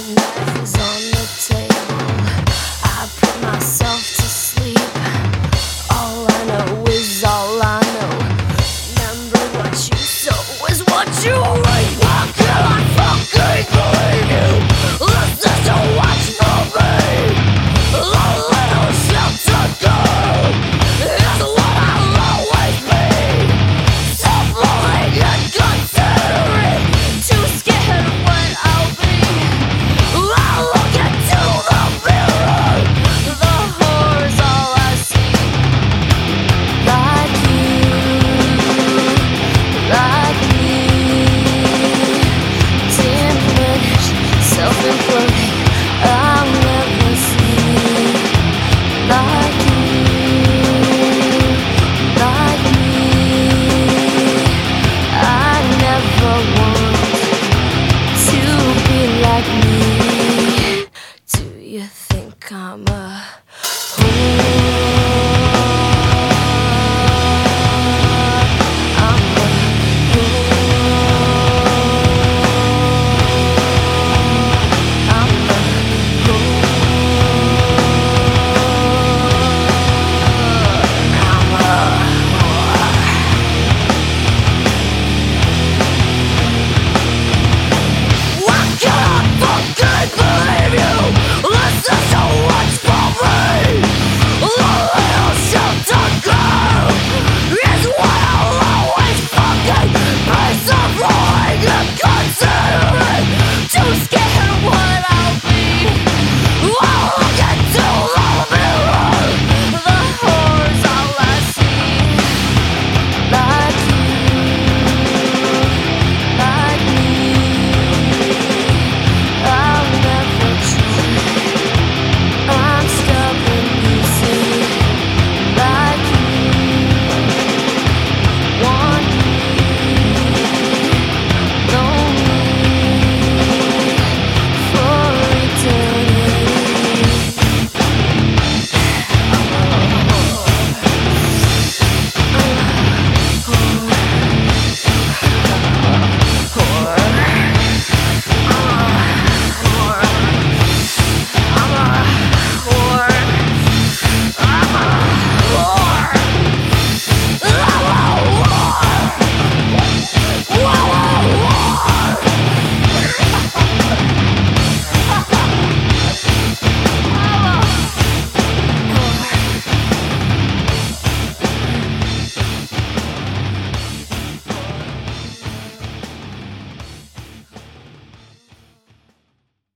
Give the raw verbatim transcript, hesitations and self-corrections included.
knife is on the table. I put myself to sleep. All I know is all I know. Remember what you sow is what you reap. How can I fucking believe you? This is a watch for me. A little shelter girl is what I'll always be. Self-loathing and considering. Too scared of what I'll be. I look into the mirror. The horror's all I see. Like you, like me. Timid, self-imploding. I'll never see. Like you, like me. I never want to be like me. Do you think I'm a whore? I'm a whore. I'm a whore. I'm a whore. What can I fucking